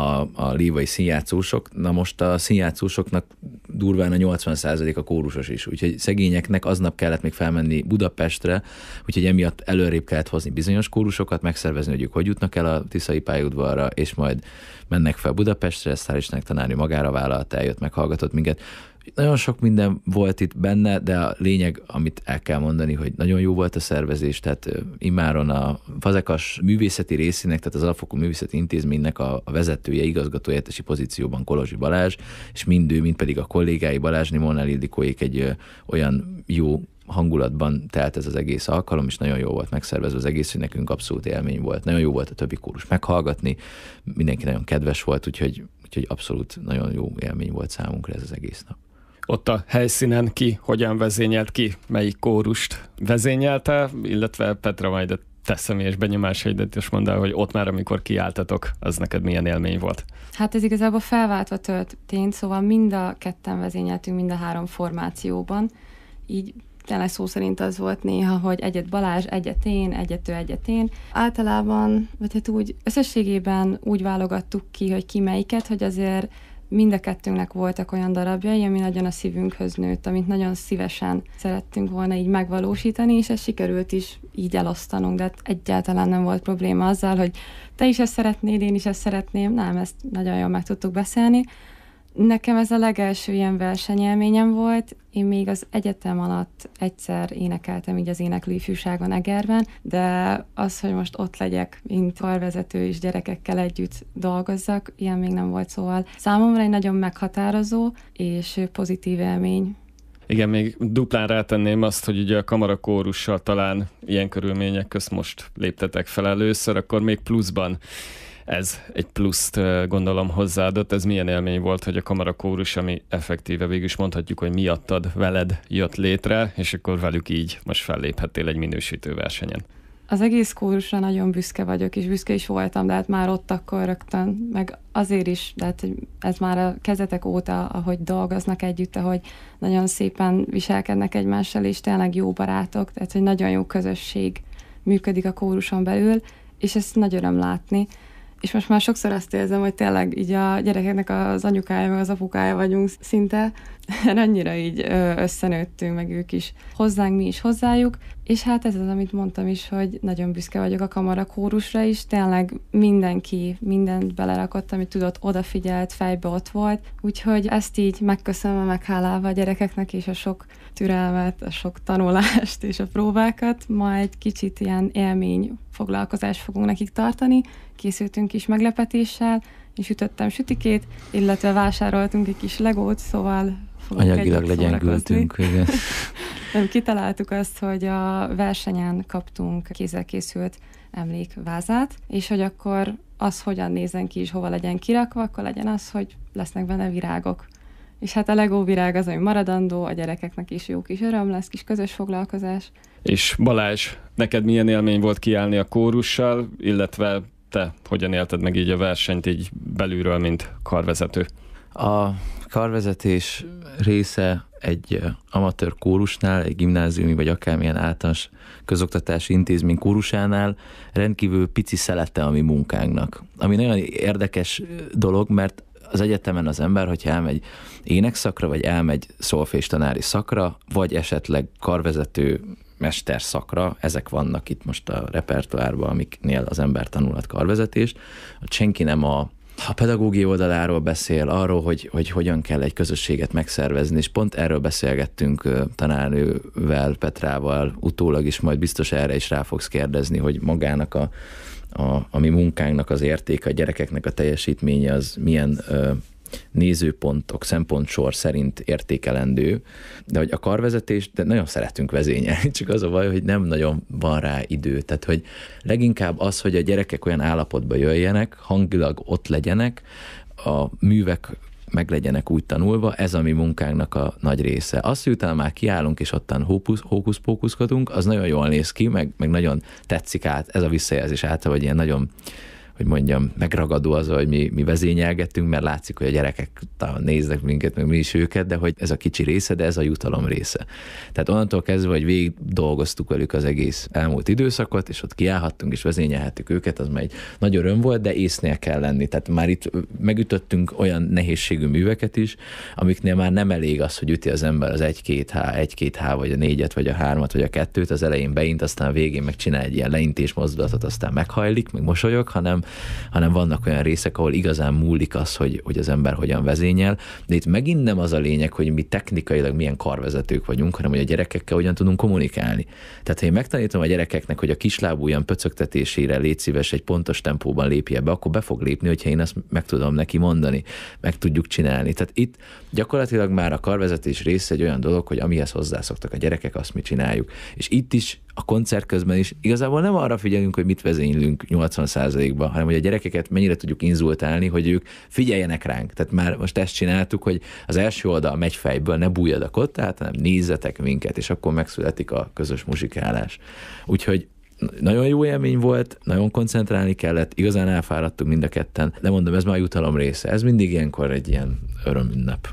a lívai színjátszósok. Na most a színjátszósoknak durván a 80% a kórusos is, úgyhogy szegényeknek aznap kellett még felmenni Budapestre, úgyhogy emiatt előrébb kellett hozni bizonyos kórusokat, megszervezni, hogy ők hogy jutnak el a Tiszai pályaudvarra, és majd mennek fel Budapestre, ezt hál' Istennek tanárnő magára vállalt, eljött, meghallgatott minket. Nagyon sok minden volt itt benne, de a lényeg, amit el kell mondani, hogy nagyon jó volt a szervezés, tehát immáron a Fazekas művészeti részének, tehát az Alapfokú Művészeti Intézménynek a vezetője, igazgatóhelyettesi pozícióban Kolozsi Balázs, és mind ő, mind pedig a kollégái Balázsné, Molnár Ildikóék egy olyan jó hangulatban telt ez az egész alkalom, és nagyon jó volt megszervezve az egész, hogy nekünk abszolút élmény volt. Nagyon jó volt a többi kórus meghallgatni, mindenki nagyon kedves volt, úgyhogy abszolút nagyon jó élmény volt számunkra ez az egész nap. Ott a helyszínen ki hogyan vezényelt ki, melyik kórust vezényelte, illetve Petra, majd a te személyes benyomásaidat is mondd el, hogy ott már, amikor kiálltatok, az neked milyen élmény volt? Hát ez igazából felváltva történt, szóval mind a ketten vezényeltünk mind a 3 formációban, így tényleg szó szerint az volt néha, hogy egyet Balázs, egyet én, egyet ő, egyet én. Általában, vagy hát úgy összességében úgy válogattuk ki, hogy ki melyiket, hogy azért mind a kettőnknek voltak olyan darabjai, ami nagyon a szívünkhöz nőtt, amit nagyon szívesen szerettünk volna így megvalósítani, és ez sikerült is így elosztanunk, de egyáltalán nem volt probléma azzal, hogy te is ezt szeretnéd, én is ezt szeretném, nem, ezt nagyon jól meg tudtuk beszélni. Nekem ez a legelső ilyen versenyélményem volt. Én még az egyetem alatt egyszer énekeltem így az éneklő ifjúságon Egerben, de az, hogy most ott legyek, mint karvezető és gyerekekkel együtt dolgozzak, ilyen még nem volt, szóval számomra egy nagyon meghatározó és pozitív élmény. Igen, még duplán rátenném azt, hogy ugye a kamarakórussal talán ilyen körülmények közt most léptetek fel először, akkor még pluszban ez egy pluszt gondolom hozzáadott. Ez milyen élmény volt, hogy a kamarakórus, ami effektíve végül is mondhatjuk, hogy miattad, veled jött létre, és akkor velük így most felléphettél egy minősítő versenyen. Az egész kórusra nagyon büszke vagyok, és büszke is voltam, de hát már ott akkor rögtön, meg azért is, de hát ez már a kezdetek óta, ahogy dolgoznak együtt, ahogy nagyon szépen viselkednek egymással, és tényleg jó barátok, tehát hogy nagyon jó közösség működik a kóruson belül, és ezt nagy öröm látni. És most már sokszor azt érzem, hogy tényleg így a gyerekeknek az anyukája, meg az apukája vagyunk szinte. Annyira így összenőttünk, meg ők is hozzánk, mi is hozzájuk. És hát ez az, amit mondtam is, hogy nagyon büszke vagyok a kamarakórusra is. Tényleg mindenki mindent belerakott, amit tudott, odafigyelt, fejbe ott volt. Úgyhogy ezt így megköszönve, meghálálva a gyerekeknek és a sok türelmet, a sok tanulást és a próbákat, ma egy kicsit ilyen élmény foglalkozást fogunk nekik tartani. Készültünk is meglepetéssel, és ütöttem sütikét, illetve vásároltunk egy kis legót, szóval anyagilag legyengültünk. Nem, kitaláltuk azt, hogy a versenyen kaptunk kézzel készült emlékvázát, és hogy akkor az hogyan nézzen ki és hova legyen kirakva, akkor legyen az, hogy lesznek benne virágok. És hát a Lego virág az, ami maradandó, a gyerekeknek is jó kis öröm lesz, kis közös foglalkozás. És Balázs, neked milyen élmény volt kiállni a kórussal, illetve te hogyan élted meg így a versenyt így belülről, mint karvezető? A karvezetés része egy amatőr kórusnál, egy gimnáziumi vagy akármilyen általános közoktatási intézmény kórusánál rendkívül pici szelete a mi munkánknak. Ami nagyon érdekes dolog, mert az egyetemen az ember, hogyha elmegy énekszakra, vagy elmegy szolféstanári szakra, vagy esetleg karvezető mesterszakra, ezek vannak itt most a repertoárban, amiknél az ember tanulhat karvezetést, hogy senki nem a pedagógiai oldaláról beszél, arról, hogy hogyan kell egy közösséget megszervezni, és pont erről beszélgettünk tanárnővel, Petrával, utólag is, majd biztos erre is rá fogsz kérdezni, hogy magának a mi munkánknak az értéke, a gyerekeknek a teljesítménye az milyen nézőpontok, szempontsor szerint értékelendő, de hogy a karvezetést de nagyon szeretünk vezényelni, csak az a baj, hogy nem nagyon van rá idő. Tehát, hogy leginkább az, hogy a gyerekek olyan állapotba jöjjenek, hangilag ott legyenek, a művek meg legyenek úgy tanulva, ez a mi munkánknak a nagy része. Azt, hogy utána már kiállunk, és ottan hókusz-pókuszkodunk, az nagyon jól néz ki, meg nagyon tetszik át, ez a visszajelzés által, hogy ilyen nagyon, hogy mondjam, megragadó az, hogy mi vezényelgettünk, mert látszik, hogy a gyerekek néznek minket, meg mi is őket, de hogy ez a kicsi része, de ez a jutalom része. Tehát onnantól kezdve, hogy végig dolgoztuk velük az egész elmúlt időszakot, és ott kiállhattunk, és vezényelhettük őket, az már egy nagy öröm volt, de észnél kell lenni. Tehát már itt megütöttünk olyan nehézségű műveket is, amiknél már nem elég az, hogy üti az ember az 1-2H, vagy a 4-et, vagy a 3-at, vagy a 2-t, az elején beint, aztán a végén megcsinál egy ilyen leintés mozdulatot, aztán meghajlik, meg mosolyog, hanem vannak olyan részek, ahol igazán múlik az, hogy az ember hogyan vezényel, de itt megint nem az a lényeg, hogy mi technikailag milyen karvezetők vagyunk, hanem hogy a gyerekekkel hogyan tudunk kommunikálni. Tehát ha én megtanítom a gyerekeknek, hogy a kislábú olyan pöcögtetésére légy szíves egy pontos tempóban lépje be, akkor be fog lépni, hogyha én ezt meg tudom neki mondani, meg tudjuk csinálni. Tehát itt gyakorlatilag már a karvezetés része egy olyan dolog, hogy amihez hozzászoktak a gyerekek, azt mi csináljuk. És itt is a koncert közben is igazából nem arra figyelünk, hogy mit vezénylünk 80%-ban, hanem hogy a gyerekeket mennyire tudjuk inzultálni, hogy ők figyeljenek ránk. Tehát már most ezt csináltuk, hogy az első oldal megy fejből, ne bújjadak ott, hanem nézzetek minket, és akkor megszületik a közös muzsikálás. Úgyhogy nagyon jó élmény volt, nagyon koncentrálni kellett, igazán elfáradtunk mind a ketten, de mondom, ez már a jutalom része. Ez mindig ilyenkor egy ilyen örömünnep.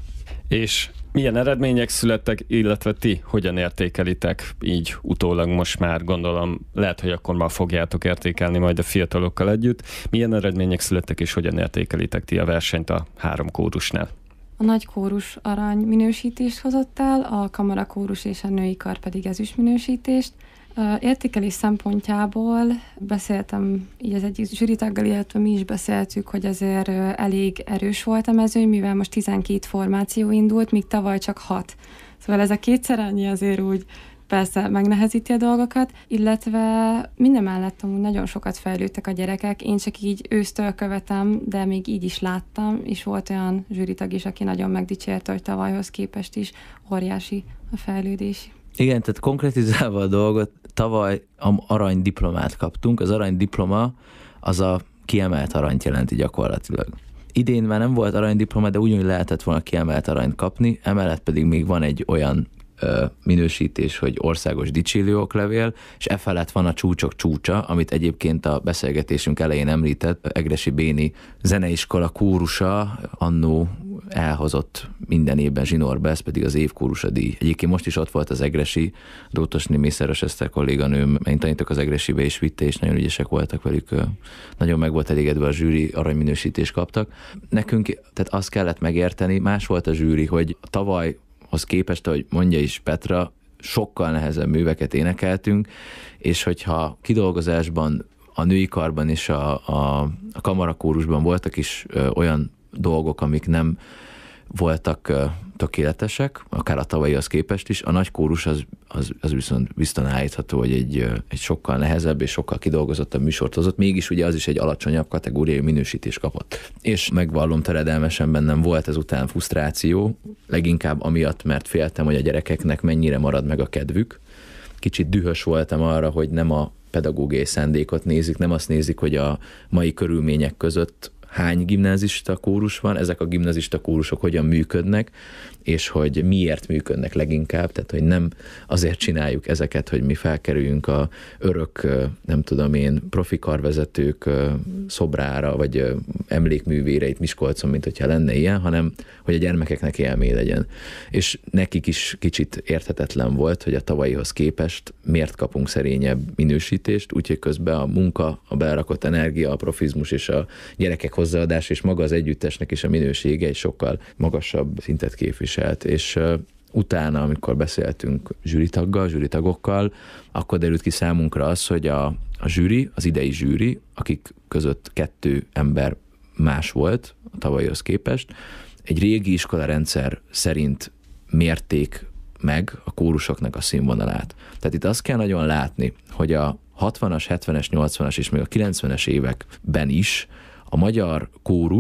És milyen eredmények születtek, illetve ti hogyan értékelitek így utólag most már, gondolom, lehet, hogy akkor már fogjátok értékelni majd a fiatalokkal együtt. Milyen eredmények születtek, és hogyan értékelitek ti a versenyt a 3 kórusnál? A nagy kórus arany minősítést hozott el, a kamarakórus és a női kar pedig ezüst minősítést. Értékelés szempontjából beszéltem így az egyik zsűritaggal, illetve mi is beszéltük, hogy azért elég erős volt a mezőny, mivel most 12 formáció indult, míg tavaly csak 6. Szóval ez a kétszer annyi azért úgy persze megnehezíti a dolgokat, illetve mindemellett amúgy nagyon sokat fejlődtek a gyerekek, én csak így ősztől követem, de még így is láttam, és volt olyan zsűritag is, aki nagyon megdicsérte, hogy tavalyhoz képest is óriási a fejlődés. Igen, tehát konkrétizálva a dolgot, tavaly aranydiplomát kaptunk. Az aranydiploma az a kiemelt aranyt jelenti gyakorlatilag. Idén már nem volt aranydiploma, de ugyanúgy lehetett volna kiemelt aranyt kapni, emellett pedig még van egy olyan minősítés, hogy országos dicsérő oklevél, és felett van a csúcsok csúcsa, amit egyébként a beszélgetésünk elején említett, Egressy Béni zeneiskola kórusa annó elhozott minden évben zsinórba, ez pedig az év kórusa díj. Egyébként most is ott volt az Egressy, Dótosné Mészáros Eszter kolléganőm, én tanítok az Egressybe és vitte, és nagyon ügyesek voltak velük. Nagyon meg volt elégedve a zsűri, aranyminősítést kaptak. Nekünk tehát azt kellett megérteni, más volt a zsűri, hogy tavalyhoz képest, ahogy mondja is Petra, sokkal nehezebb műveket énekeltünk, és hogyha kidolgozásban, a női karban és a kamarakórusban voltak is olyan dolgok, amik nem voltak tökéletesek, akár a tavalyihoz képest is, a nagy kórus az viszont biztosan állítható, hogy egy sokkal nehezebb és sokkal kidolgozottabb műsort hozott, mégis ugye az is egy alacsonyabb kategóriai minősítést kapott. És megvallom töredelmesen, bennem volt ezután frusztráció, leginkább amiatt, mert féltem, hogy a gyerekeknek mennyire marad meg a kedvük. Kicsit dühös voltam arra, hogy nem a pedagógiai szándékot nézik, nem azt nézik, hogy a mai körülmények között hány gimnázista kórus van, ezek a gimnázista kórusok hogyan működnek, és hogy miért működnek leginkább, tehát hogy nem azért csináljuk ezeket, hogy mi felkerüljünk a örök, nem tudom én, profi karvezetők szobrára, vagy emlékművére itt Miskolcon, mint hogyha lenne ilyen, hanem hogy a gyermekeknek élmény legyen. És nekik is kicsit érthetetlen volt, hogy a tavalyihoz képest miért kapunk szerényebb minősítést, úgyhogy közben a munka, a belerakott energia, a profizmus és a gyerekek hozzáadás, és maga az együttesnek is a minősége egy sokkal magasabb szintet képviselt. És utána, amikor beszéltünk zsűritagokkal, akkor derült ki számunkra az, hogy a zsűri, az idei zsűri, akik között 2 ember más volt a tavalyhoz képest, egy régi iskolarendszer szerint mérték meg a kórusoknak a színvonalát. Tehát itt azt kell nagyon látni, hogy a 60-as, 70-es, 80-as és még a 90-es években is a magyar kórus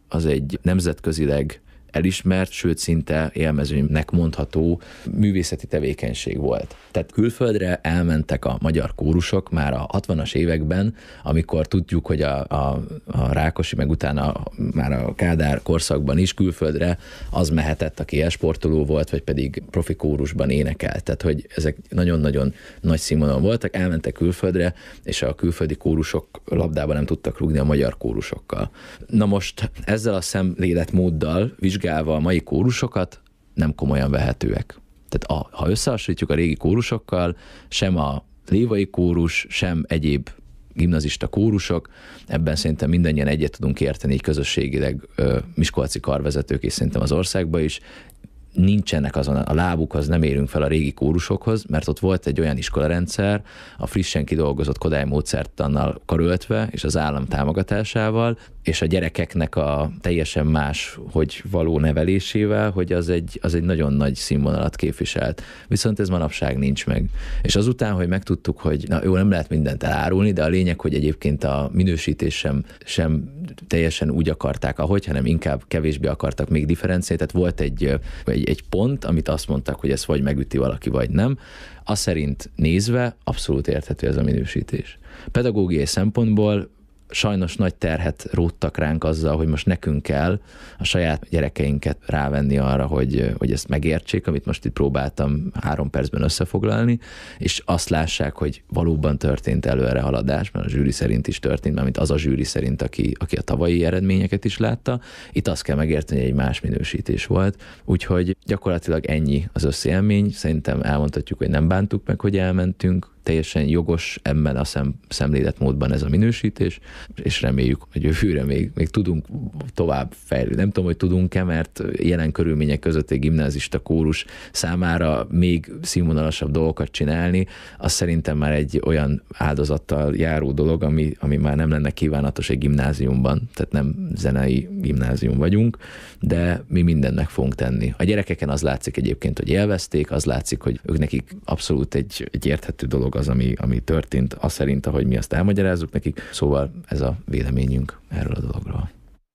az egy nemzetközileg elismert, sőt szinte élmezőnek mondható művészeti tevékenység volt. Tehát külföldre elmentek a magyar kórusok már a 60-as években, amikor tudjuk, hogy a Rákosi, meg utána már a Kádár korszakban is külföldre az mehetett, aki elsportoló volt, vagy pedig profi kórusban énekelt. Tehát, hogy ezek nagyon-nagyon nagy színvonalon voltak, elmentek külföldre, és a külföldi kórusok labdában nem tudtak rúgni a magyar kórusokkal. Na most ezzel a szemléletmóddal vizsgálva a mai kórusokat nem komolyan vehetőek. Tehát ha összehasonlítjuk a régi kórusokkal, sem a lévai kórus, sem egyéb gimnazista kórusok, ebben szerintem mindannyian egyet tudunk érteni, így közösségileg miskolci karvezetők, és szerintem az országban is, nincsenek azon a lábukhoz, nem érünk fel a régi kórusokhoz, mert ott volt egy olyan iskolarendszer, a frissen kidolgozott Kodály módszertannal karöltve, és az állam támogatásával, és a gyerekeknek a teljesen más, hogy való nevelésével, hogy az egy nagyon nagy színvonalat képviselt. Viszont ez manapság nincs meg. És azután, hogy megtudtuk, hogy jó, nem lehet mindent elárulni, de a lényeg, hogy egyébként a minősítés sem teljesen úgy akarták, hanem inkább kevésbé akartak még differenciálni. Tehát volt egy pont, amit azt mondtak, hogy ez vagy megüti valaki, vagy nem. Azt szerint nézve abszolút érthető ez a minősítés. Pedagógiai szempontból sajnos nagy terhet róttak ránk azzal, hogy most nekünk kell a saját gyerekeinket rávenni arra, hogy ezt megértsék, amit most itt próbáltam 3 percben összefoglalni, és azt lássák, hogy valóban történt előrehaladás, mert a zsűri szerint is történt, mármint az a zsűri szerint, aki a tavalyi eredményeket is látta. Itt azt kell megérteni, hogy egy más minősítés volt. Úgyhogy gyakorlatilag ennyi az összélmény. Szerintem elmondhatjuk, hogy nem bántuk meg, hogy elmentünk. Teljesen jogos ebben a szemléletmódban ez a minősítés, és reméljük, hogy jövőre még tudunk tovább fejlődni. Nem tudom, hogy tudunk-e, mert jelen körülmények között egy gimnázista kórus számára még színvonalasabb dolgokat csinálni, az szerintem már egy olyan áldozattal járó dolog, ami már nem lenne kívánatos egy gimnáziumban, tehát nem zenei gimnázium vagyunk, de mi mindennek fogunk tenni. A gyerekeken az látszik egyébként, hogy élvezték, az látszik, hogy ők nekik abszolút egy érthető dolog az, ami történt, az szerint, ahogy mi azt elmagyarázzuk nekik. Szóval ez a véleményünk erről a dologról.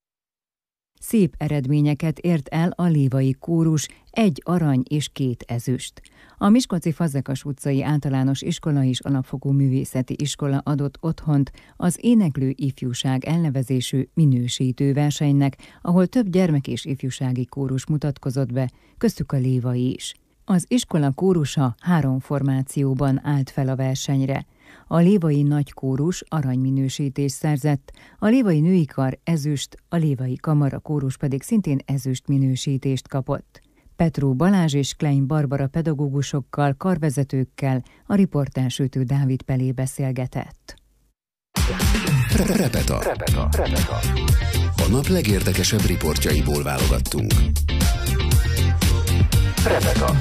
Szép eredményeket ért el a lévai kórus, 1 arany és 2 ezüst. A Miskolci Fazekas utcai általános iskola és alapfokú művészeti iskola adott otthont az Éneklő Ifjúság elnevezésű minősítő versenynek, ahol több gyermek és ifjúsági kórus mutatkozott be, köztük a lévai is. Az iskola kórusa 3 formációban állt fel a versenyre. A lévai nagy kórus aranyminősítést szerzett, a lévai női kar ezüst, a lévai kamara kórus pedig szintén ezüst minősítést kapott. Petró Balázs és Klein Barbara pedagógusokkal, karvezetőkkel a riportásütő Dávid Pelé beszélgetett. Repeta. A nap legérdekesebb riportjaiból válogattunk. Repeta.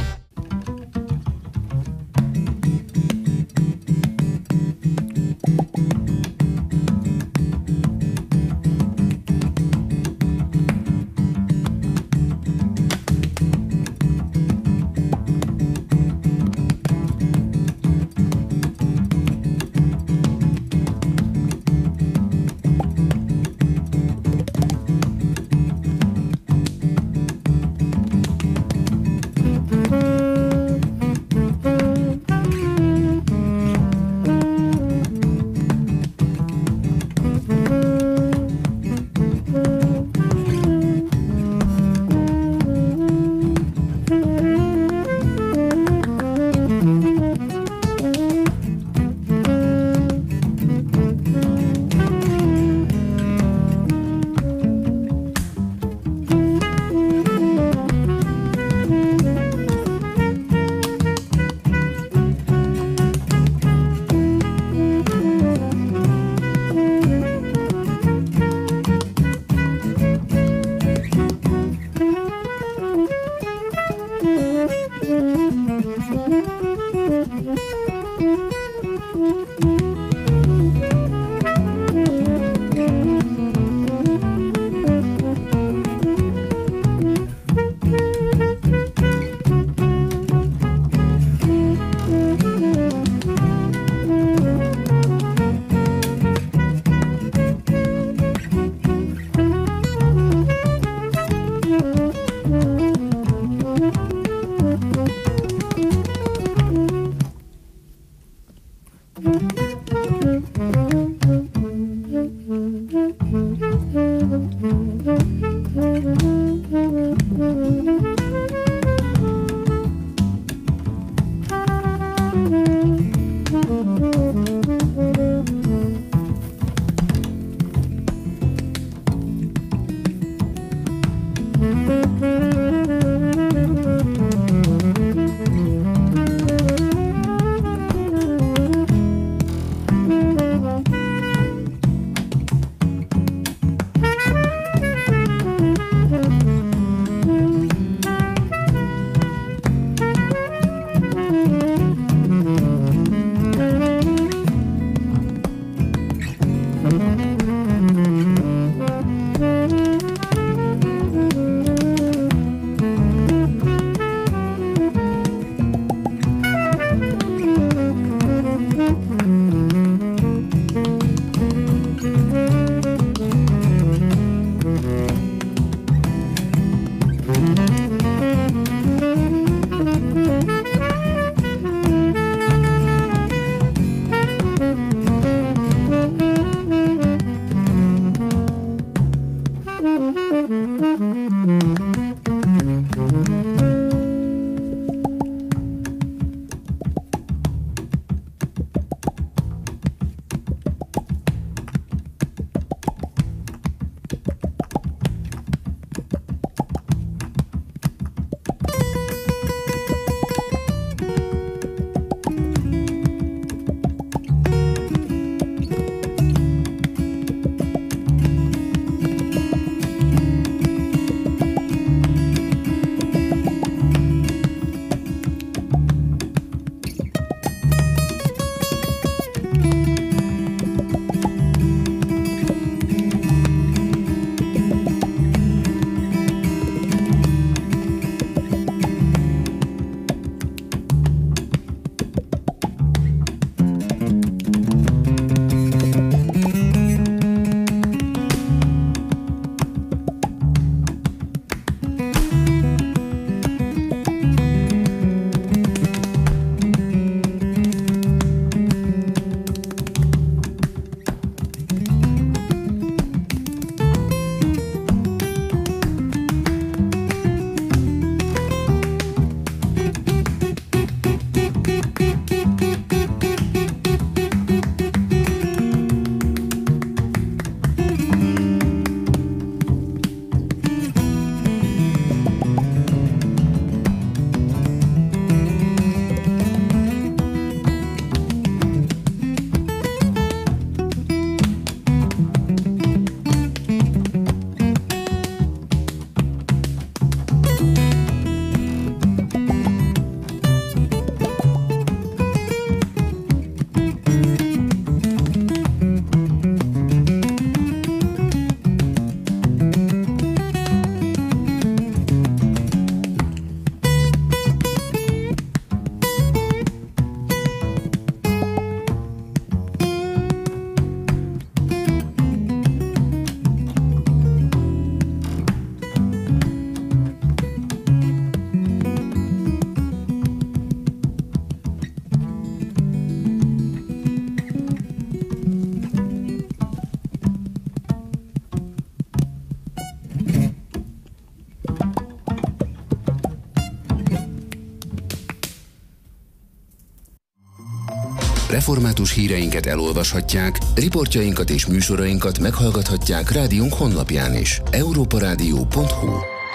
Református híreinket elolvashatják, riportjainkat és műsorainkat meghallgathatják rádiónk honlapján is. europaradio.hu.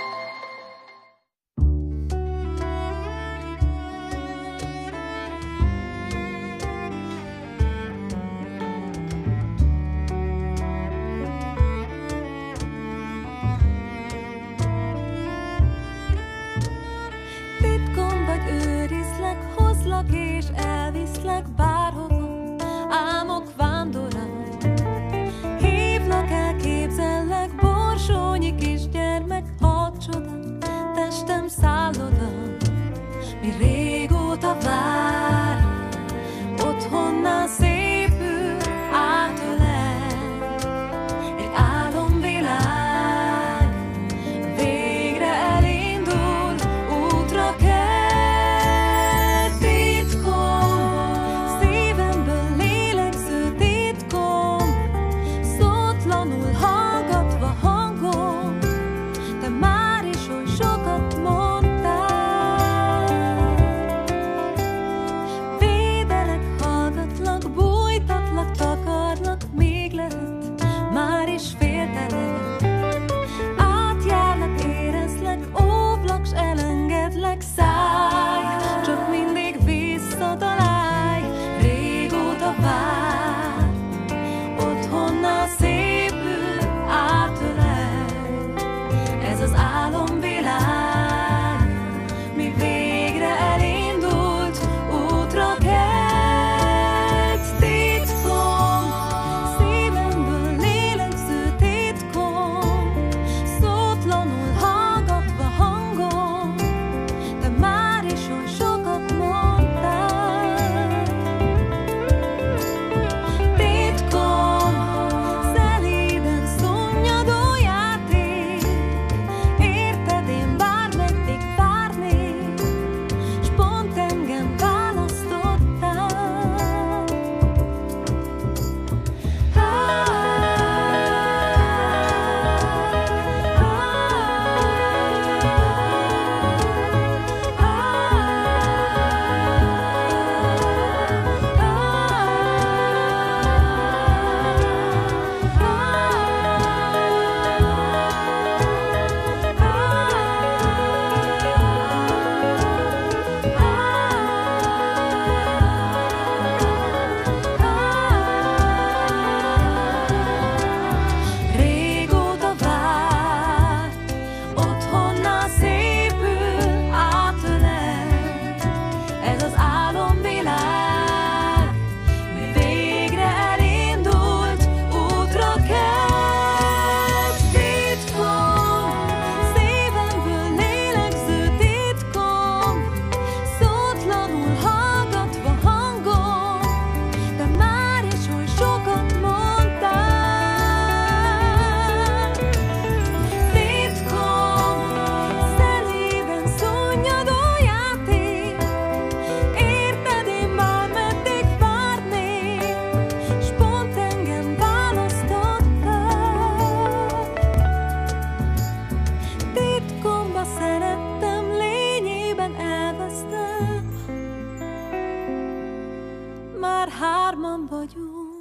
Titkon vagy őrizlek, hozlak és elviszlek bárhova, álmok vándorán. Hívlak el, képzellek, borsónyi kisgyermek, hajnalban vagyunk.